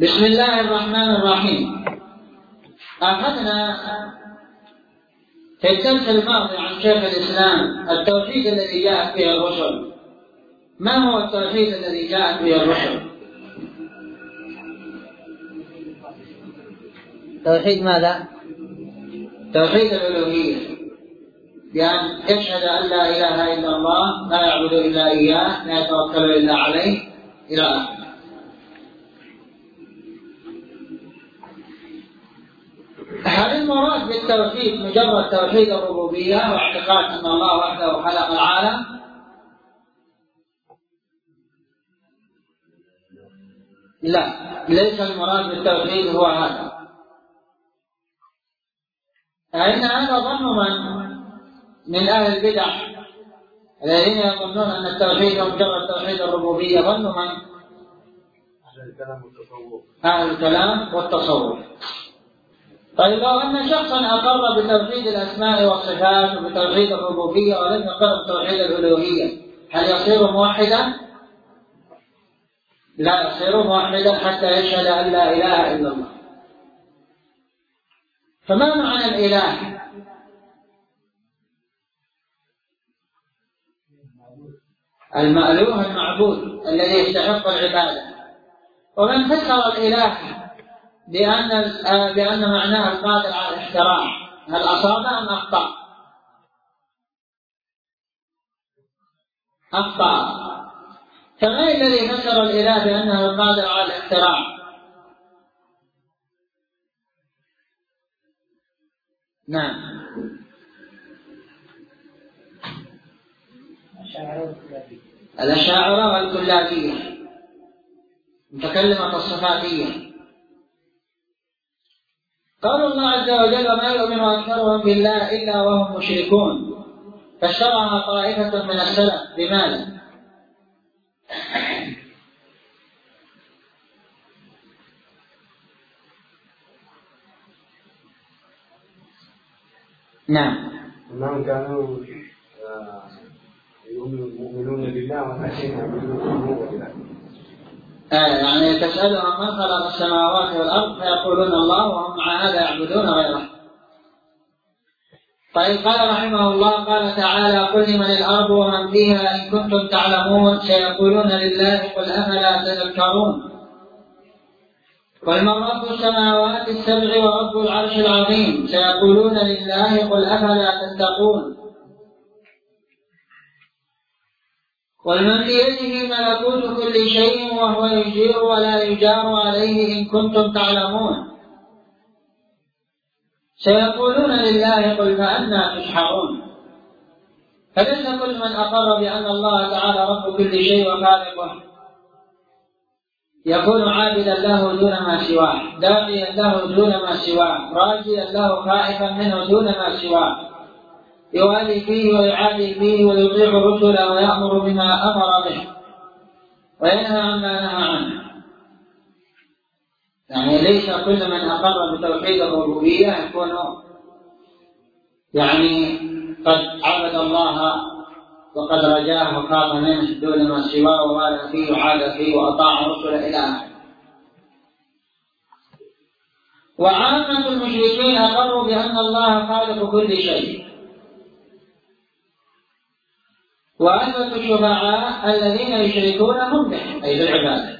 بسم الله الرحمن الرحيم. أخذنا في الدرس الماضي عن شيخ الإسلام التوحيد الذي جاءت به الرسل. ما هو التوحيد الذي جاءت به الرسل؟ توحيد ماذا؟ توحيد الألوهية، بأن يشهد أن لا إله إلا الله، لا يعبد إلا إياه، لا يتوكل إلا عليه، إلى آخره. هل المراد بالتوحيد مجرد توحيد الربوبية واعتقاد أن الله وحده خلق العالم؟ لا، ليس المراد بالتوحيد هو هذا. فإن هذا ظن من أهل البدع الذين يظنون أن التوحيد هو مجرد توحيد الربوبية. ظن من؟ أهل الكلام والتصوف. طيب لو أن شخصا أقر بتوحيد الأسماء والصفات وبتوحيد الربوبية ولم يقر بتوحيد الألوهية، هل يصير موحدا؟ لا يصير موحدا حتى يشهد أن لا إله إلا الله. فما معنى الإله؟ المألوه المعبود الذي يستحق العبادة. ومن فسر الإله بأن معناه القادر على الاختراع، هل أصاب أم أخطأ؟ أخطأ. فما الذي فسر الإله بأنه القادر على الاختراع؟ نعم، الأشاعرة والكلابية، متكلمة الصفاتية. قال الله عز وجل: ما يؤمن أكثرهم بالله إلا وهم مشركون، فشرعها طائفة من السلف. بماذا؟ نعم، أنهم كانوا يؤمنون بالله ولكن يعبدون بالله. يعني تسألهم من خلق السماوات والأرض فيقولون الله، وهم مع هذا يعبدون غيره. طيب، قال رحمه الله: قال تعالى: قل لمن الأرض ومن فيها إن كنتم تعلمون، سيقولون لله، قل أفلا تذكرون. قل من رب السماوات السبع ورب العرش العظيم، سيقولون لله، قل أفلا تتقون. قل من بيده ملكوت كل شيء وهو يجير ولا يجار عليه إن كنتم تعلمون، سيقولون لله، قل فأنى تسحرون. فليس كل من أقر بأن الله تعالى رب كل شيء وخالقه يكون عابدا له دون ما سواه، داعيا له دون ما سواه، راجيا له، خائفا منه دون ما سواه، يوالي فيه ويعادي فيه، ويطيع الرسل ويأمر بما أمر به وينهى عما نهى عنه. يعني ليس كل من أقر بتوحيد الربوبية يكون قد عبد الله وقد رجاه وخاف منه دون ما سواه، ووالى فيه وعاد فيه وأطاع الرسل إلى آخره. وعامة المشركين أقروا بأن الله خالق كل شيء، وأثبتوا الشفعاء الذين يشركونهم به أي بالعبادة.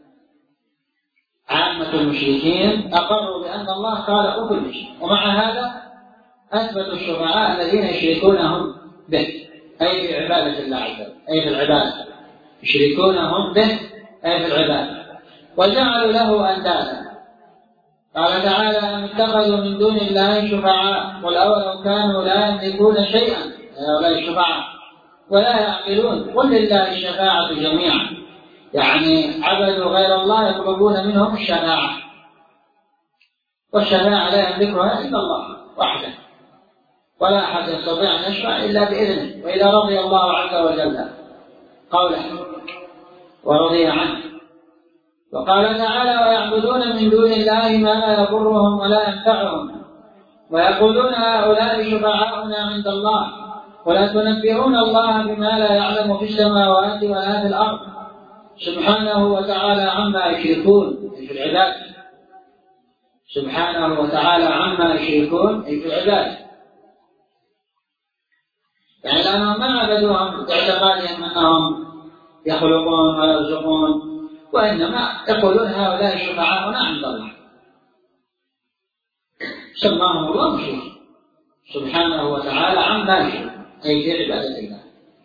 عامة المشركين أقروا بأن الله خالق كل شيء، ومع هذا أثبتوا الشفعاء الذين يشركونهم به أي في عبادة الله عز وجل، أي في العبادة، يشركونهم به أي في العبادة، وجعلوا له أندادا. قال تعالى: أم اتخذوا من دون الله شفعاء، قل أولو كانوا لا يملكون شيئا، هؤلاء الشفعاء، ولا يعقلون، قل لله الشفاعة جميعا. يعني عبدوا غير الله يطلبون منهم الشفاعة، والشفاعة لا يملكها إلا الله وحده، ولا أحد يستطيع أن يشفع إلا بإذنه، وإذا رضي الله عز وجل قوله ورضي عنه. وقال تعالى: ويعبدون من دون الله ما لا يضرهم ولا ينفعهم، ويقولون هؤلاء شفعاؤنا عند الله، ولا تنبئون الله بما لا يعلم في السماوات ولا في الأرض، سبحانه وتعالى عما يشركون. أي في العبادة سبحانه وتعالى عما يشركون، أي في العبادة. يعني لأنهم ما عبدوهم باعتقادهم أنهم يخلقون ويرزقون، وإنما يقولون هؤلاء شفعاؤنا عند الله، سماهم الله مشركين سبحانه وتعالى عما يشركون، أي في عبادة الله.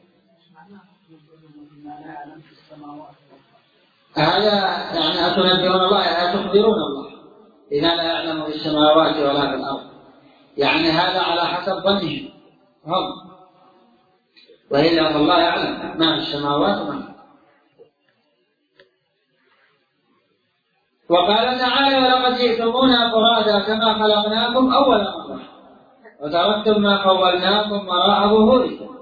هذا يعني أتنبئون الله، أتخبرون الله بما لا يعلم في السماوات ولا في الأرض، يعني هذا على حسب ظنهم هم، وإلا الله يعلم ما في السماوات وما في الأرض. وقال تعالى: ولقد جئتمونا فرادا كما خلقناكم أول مرة وتركتم ما خولناكم وراء ظهوركم.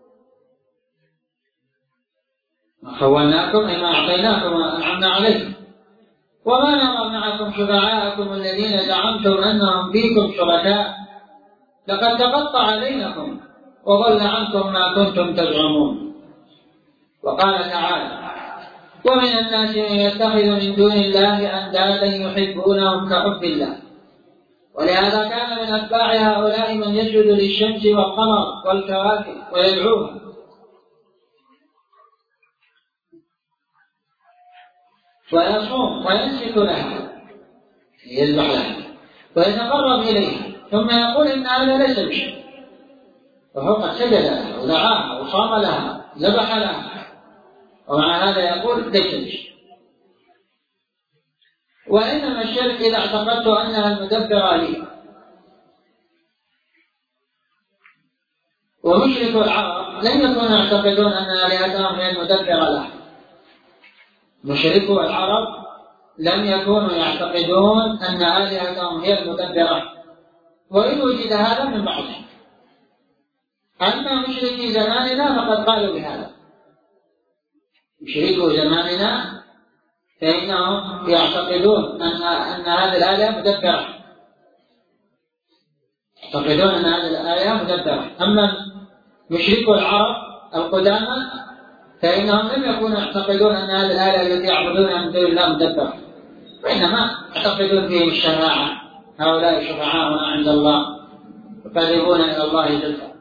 ما خولناكم أي ما أعطيناكم وأنعمنا عليكم. وما نرى معكم شفعاءكم الذين زعمتم أنهم فيكم شركاء لقد تقطع بينكم وضل عنكم ما كنتم تزعمون. وقال تعالى: ومن الناس من يتخذ من دون الله أندادا يحبونهم كحب الله. ولهذا كان من أتباع هؤلاء من يسجد للشمس والقمر والكواكب ويدعوها ويصوم وينسك لها، يذبح لها ويتقرب إليها، ثم يقول إن هذا ليس بشيء، وهو قد سجد لها ودعاها وصام لها ذبح لها، ومع هذا يقول ليس بشيء. وإنما الشرك إذا اعتقدت أنها المدبرة لي. ومشرك العرب لم يكونوا يعتقدون أن آلهتهم هي المدبرة لها. مشركو العرب لم يكونوا يعتقدون أن آلهتهم هي المدبرة، وإن وجد هذا من بعضهم. أما مشركي زماننا فقد قالوا بهذا. مشركو زماننا فإنهم يعتقدون أن هذه الآلهة مدبرة، يعتقدون أن هذه الآلهة مدبرة. أما مشركو العرب القدامى فإنهم لم يكونوا يعتقدون أن هذه الآلهة التي يعبدونها من دون الله مدبرة، وإنما يعتقدون فيهم الشفاعة، هؤلاء شفعاؤنا عند الله يقربون إلى الله زلفى.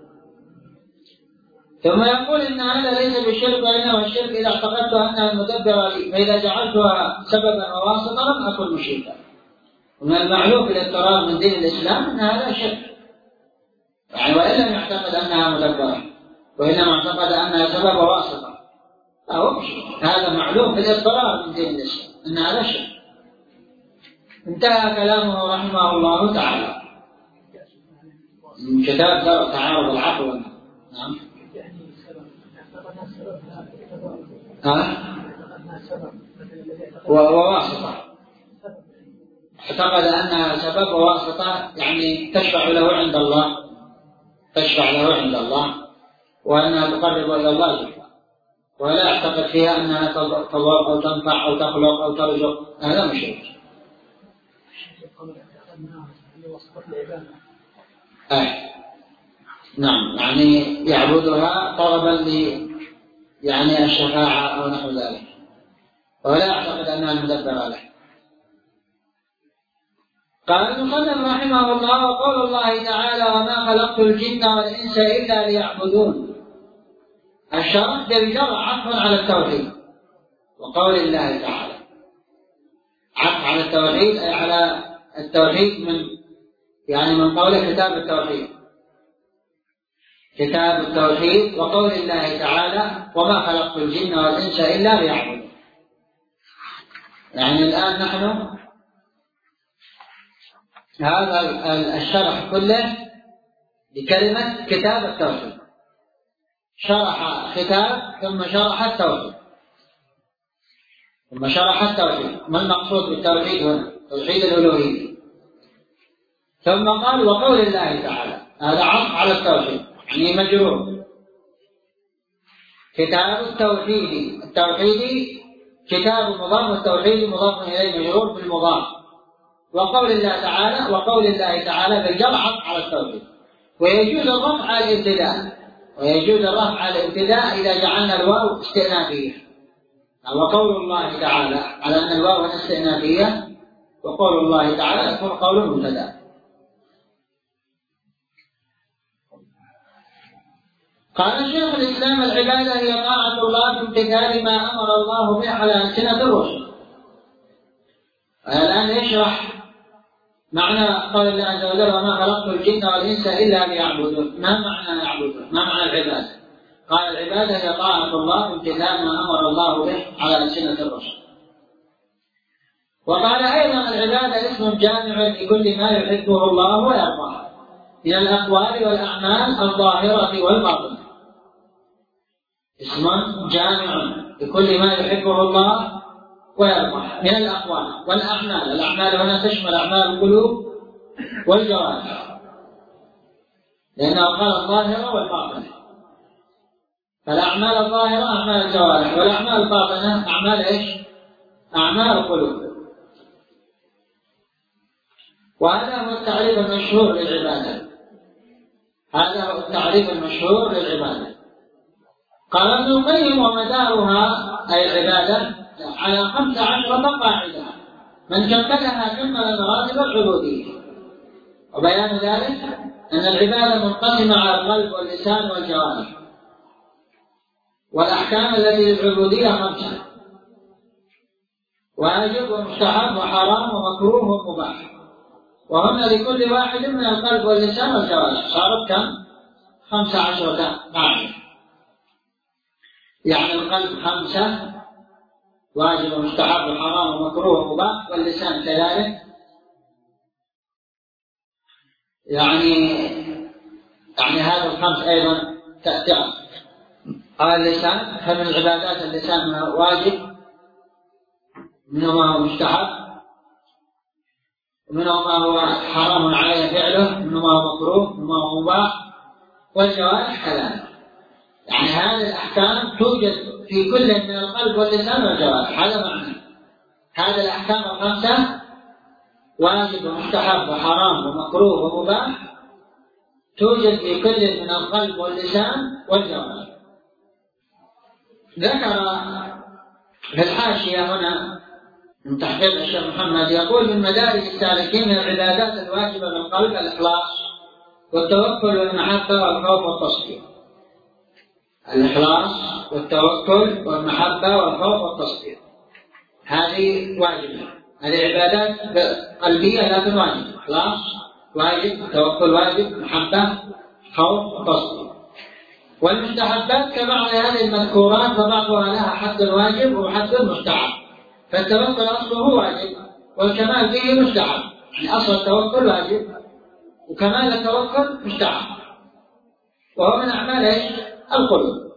ثم يقول إن هذا ليس بالشرك، وإنما الشرك إذا اعتقدت أنها المدبرة لي، فإذا جعلتها سببا وواسطة لم أكن مشركا. ومن المعلوم في الاضطرار من دين الإسلام أن هذا شرك، يعني وإن لم يعتقد أنها مدبرة وإنما اعتقد أنها سبب وواسطة فهو مشرك. هذا معلوم في الاضطرار من دين الإسلام أن هذا شرك. انتهى كلامه رحمه الله تعالى من كتاب درء تعارض العقل والنقل. نعم. وواسطة، اعتقد أنها سبب وواسطة، يعني تشفع له عند الله، تشفع له عند الله، وأنها تقرب إلى الله جل، ولا يعتقد فيها أنها تضر أو تنفع أو تخلق أو ترزق. هذا مشرك. نعم، يعني يعبدها طلبا يعني الشفاعة أو نحو ذلك، ولا يعتقد أنها المدبرة له. قال المصنف رحمه الله: وقول الله تعالى: وما خلقت الجن والإنس إلا ليعبدون. الشرط بالجر عطف على التوحيد. وقول الله تعالى عطف على التوحيد أي على التوحيد من قول كتاب التوحيد، كتاب التوحيد. وقول الله تعالى: وما خلقت الجن والإنس إلا ليعبدون. يعني الآن نحن هذا الشرح كله بكلمة كتاب التوحيد، شرح كتاب ثم شرح التوحيد، ثم شرح التوحيد. ما المقصود بالتوحيد هنا؟ توحيد الألوهية. ثم قال: وقول الله تعالى. هذا عطف على التوحيد، يعني مجرور. كتاب التوحيد، التوحيد كتاب مضاف، والتوحيد مضاف إليه مجرور بالمضاف. وقول الله تعالى، وقول الله تعالى بالجر عطف على التوحيد. ويجوز الرفع على الابتداء، ويجوز الرفع على الابتداء إذا جعلنا الواو استئنافية، وقول الله تعالى على أن الواو الاستئنافية، وقول الله تعالى يكون قول مبتدأ. قال شيخ الإسلام: العبادة هي طاعة الله بامتثال ما أمر الله به على ألسنة الرسل. الآن يشرح معنى قول الله عز وجل: وما خلقت الجن والإنس إلا ليعبدون. ما معنى يعبدون؟ ما معنى العبادة؟ قال: العبادة هي طاعة الله بامتثال ما أمر الله به على ألسنة الرسل. وقال أيضا: العبادة اسم جامع لكل ما يحبه الله ويرضاه من الأقوال والأعمال الظاهرة والباطنة. اسم جامع لكل ما يحبه الله ويرضاه من الأقوال والأعمال. الأعمال هنا تشمل أعمال القلوب والجوارح، لأنه قال الظاهرة والباطنة. فالأعمال الظاهرة أعمال الجوارح، والأعمال الباطنة أعمال إيش؟ أعمال القلوب. وهذا هو التعريف المشهور للعبادة. هذا هو التعريف المشهور للعبادة. قال ابن القيم: ومدارها أي العبادة على 15 قاعدة، من كملها كمل مراتب العبودية. وبيان ذلك أن العبادة منقسمة على القلب واللسان والجوارح. والأحكام التي للعبودية 5: واجب ومستحب وحرام ومكروه ومباح، وهن لكل واحد من القلب واللسان والجوارح. صارت كم؟ 15 قاعدة. يعني القلب 5: واجب ومستحب وحرام ومكروه ومباح، واللسان كذلك. يعني هذا ال5 أيضا تأتي على اللسان. فمن العبادات اللسان ما هو واجب، منه ما هو مستحب، ومنه ما هو حرام عليه فعله، منه ما هو مكروه، منه ما هو مباح، والجوارح كذلك. يعني هذه الأحكام توجد في كل من القلب واللسان والجوارح. هذا معنى هذه الأحكام 5: واجب ومستحب وحرام ومكروه ومباح، توجد في كل من القلب واللسان والجوارح. ذكر في الحاشية هنا من تحقيق الشيخ محمد، يقول: من مدارج السالكين من العبادات الواجبة بالقلب الإخلاص والتوكل والمحبة والخوف والتصديق. الإخلاص والتوكل والمحبة والخوف والتصديق هذه واجبة. هذه عبادات قلبية لكن واجبة. إخلاص واجب، توكل واجب، محبة، خوف وتصديق. والمستحبات كبعض هذه المذكورات، فبعضها لها حد واجب وحد مستحب. فالتوكل أصله واجب والكمال فيه مستحب. يعني أصل التوكل واجب وكمال التوكل مستحب، وهو من أعمال القلوب،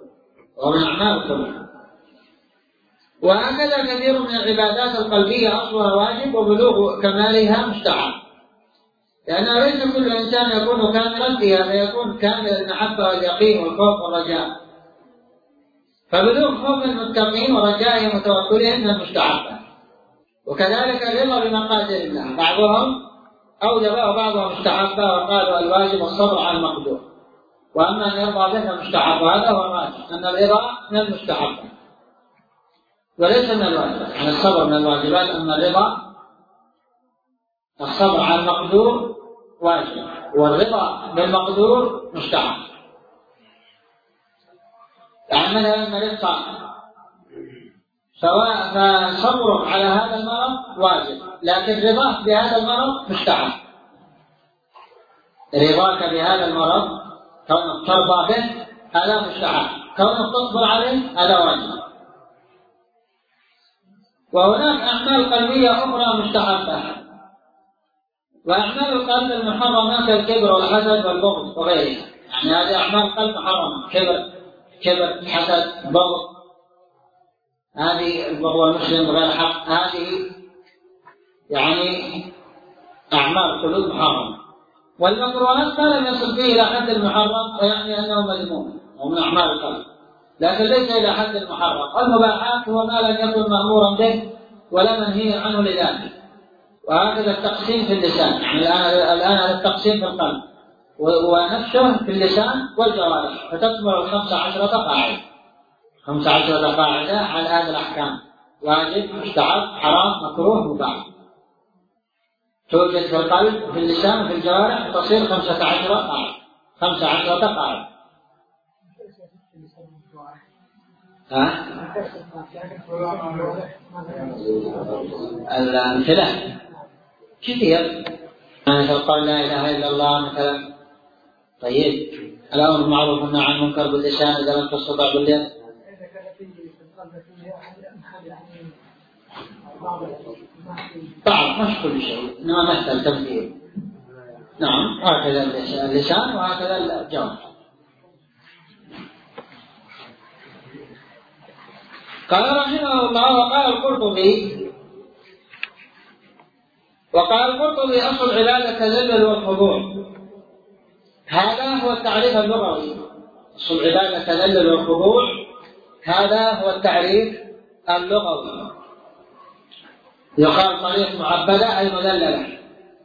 وهكذا كثير من العبادات القلبية أصلها واجب وبلوغ كمالها مستحب، لأنه ليس كل إنسان يكون كاملا فيها، فيكون كامل المحبة واليقين والخوف والرجاء. فبلوغ خوف المتقين ورجائهم وتوكلهم من المستحبات. وكذلك الرضا بمقادير الله، بعضهم أوجب وبعضهم مستحبة، وقالوا الواجب الصبر على المقدور، وأما أن يرضى به المستحب. وهذا هو الراجح، أن الرضا من المستحب وليس من الواجب. يعني الصبر من الواجبات، أما الرضا الصبر على المقدور واجب، والرضا بالمقدور مستحب. يعني مثلا مريض صائم، سواء فصبره على هذا المرض واجب، لكن رضاك بهذا المرض مستحب. رضاك بهذا المرض كونك ترضى به هذا مستحب، كونك تصبر عليه هذا واجب. وهناك أعمال قلبية أخرى مستحبة، وأعمال القلب المحرمة كالكبر والحسد والبغض وغيرها. يعني هذه أعمال قلب محرمة، كبر، حسد، بغض. هذه البغض والمسلم بغير حق، هذه يعني أعمال قلوب محرمة. والمكروهات ما لم يصل فيه إلى حد المحرم، ويعني أنه مذموم ومن أعمال القلب، لكن ليس إلى حد المحرم. المباحات هو ما لم يكن مأمورا به ولا منهي عنه لذاته. وهكذا التقسيم في اللسان، يعني الآن التقسيم في القلب ونفسه في اللسان والجوارح، فتكمل 15 قاعدة. 15 قاعدة على هذه الأحكام: واجب، مستحب، حرام، مكروه، مباح. توجد في القلب، في اللسان، في الجوارح، تصير 15 قاعدة. 15 قاعدة. الأمثلة كثير، مثل قول لا إله إلا الله مثلا. طيب، الأمر بالمعروف والنهي عن المنكر باللسان إذا لم تستطع باليد. بعض، مش كل شيء، إنما مثل تمثيل. نعم، هكذا اللسان وهكذا الجوارح. قال رحمه الله: وقال القرطبي أصل العبادة التذلل والخضوع. هذا هو التعريف اللغوي. أصل العبادة التذلل والخضوع، هذا هو التعريف اللغوي. يقال طريق معبدة أي مذللة.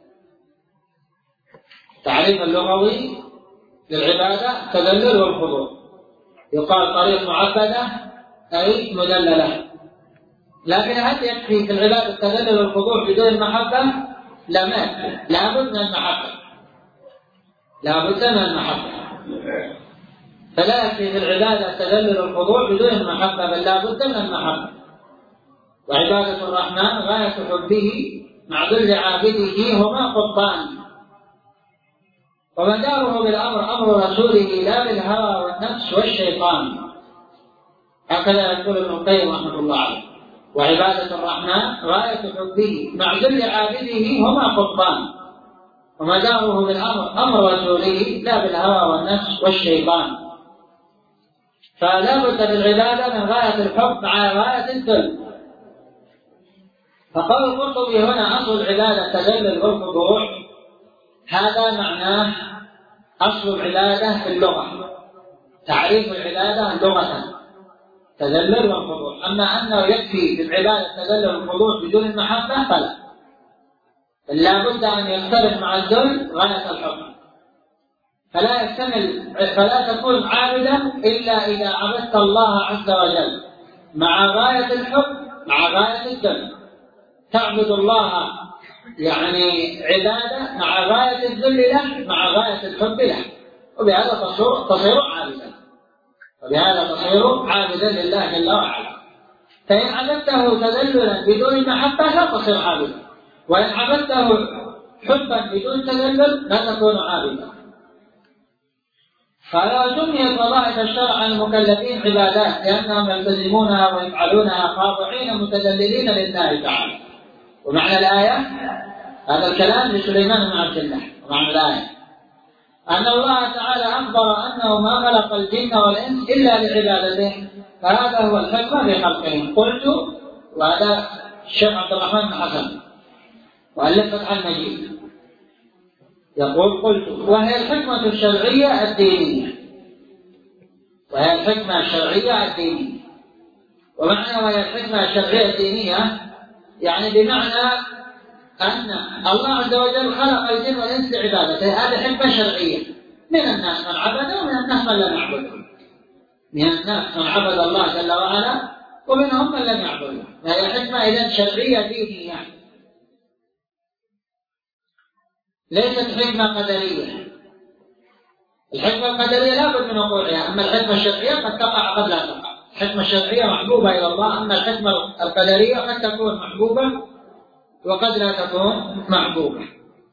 التعريف اللغوي للعبادة التذلل والخضوع. يقال طريق معبدة أي مذللة. لكن هل يكفي في العبادة التذلل والخضوع بدون المحبة؟ لا، ما يكفي، لابد من المحبة. لابد من المحبة. فلا يكفي في العبادة التذلل والخضوع بدون المحبة، بل لابد من المحبة. وعبادة الرحمن غاية حبه مع ذل عابده هما قطبان، ومداره بالأمر أمر رسوله لا بالهوى والنفس والشيطان. هكذا يقول ابن القيم رحمه الله عليه. وعبادة الرحمن غاية حبه مع ذل عابده هما قطبان، ومداره بالأمر أمر رسوله لا بالهوى والنفس والشيطان. فلا بد للعبادة من غاية الحب مع غاية الذل. فقال القرطبي هنا: أصل العبادة التذلل والخضوع. هذا معناه أصل العبادة في اللغة. تعريف العبادة لغة تذلل والخضوع. أما أنه يكفي في العبادة التذلل والخضوع بدون المحبة فلا، بل لا بد أن يقترن مع الذل غاية الحب. فلا تكون عابدا إلا إذا عبدت الله عز وجل مع غاية الحب مع غاية الذل. تعبد الله يعني عبادة مع غاية الذل له مع غاية الحب له، وبهذا تصير عابدا. لله جل وعلا. فإن عبدته تذللا بدون محبة لا تصير عابدا، وإن عبدته حبا بدون تذلل لا تكون عابدا. فلا سميت وظائف الشرع عن المكلفين عبادات لأنهم يلتزمونها ويفعلونها خاضعين متذللين لله تعالى. ومعنى الآية، هذا الكلام لسليمان بن عبد الله، ومعنى الآية أن الله تعالى أخبر أنه ما خلق الجن والإنس إلا لعبادته، فهذا هو الحكمة في خلقهم. قلت، وهذا الشيخ عبد الرحمن بن حسن مؤلف فتح المجيد يقول: قلت وهي الحكمة الشرعية الدينية. ومعنى وهي الحكمة الشرعية الدينية يعني بمعنى أن الله عز وجل خلق الجن والإنس لعبادته. هذه حكمة شرعية. من الناس من عبده ومن الناس من لم يعبده. من الناس من عبد الله جل وعلا ومنهم من لم يعبده. فهي حكمة إذن شرعية دينية، ليست حكمة قدرية. الحكمة القدرية لا بد من وقوعها، أما الحكمة الشرعية قد تقع قد لا تقع. الحكمة الشرعية محبوبة إلى الله، أما الحكمة القدرية قد تكون محبوبة وقد لا تكون محبوبة.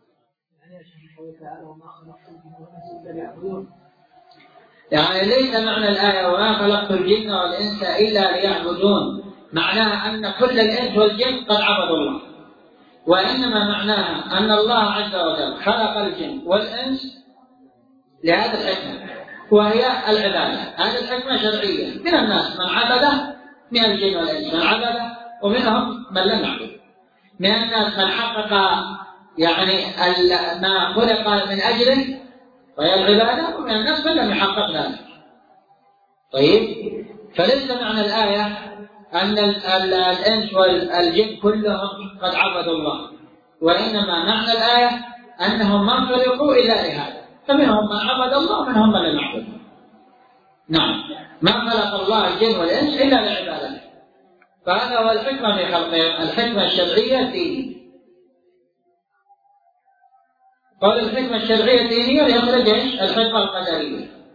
يعني ليس معنى الآية وما خلقت الجن والإنس إلا ليعبدون معناها أن كل الإنس والجن قد عبدوا الله، وإنما معناها أن الله عز وجل خلق الجن والإنس لهذه الحكمة، وهي العبادة. هذه الحكمة شرعية. من الناس من عبده، من الجن والإنس من عبده، ومنهم من لم يعبد. من الناس من حقق يعني ما خلق من أجله وهي العبادة، ومن الناس من لم يحقق ذلك. طيب، فليس معنى الآية أن الإنس والجن كلهم قد عبدوا الله، وإنما معنى الآية أنهم ما خلقوا إلا لهذا، فمنهم من عبد الله ومنهم من لم يعبد. نعم، ما خلق الله الجن والإنس إلا لعبادته، فهذا هو الحكمة في خلقهم، الحكمة الشرعية الدينية. قال الحكمة الشرعية الدينية يخرج الحكمة القدرية.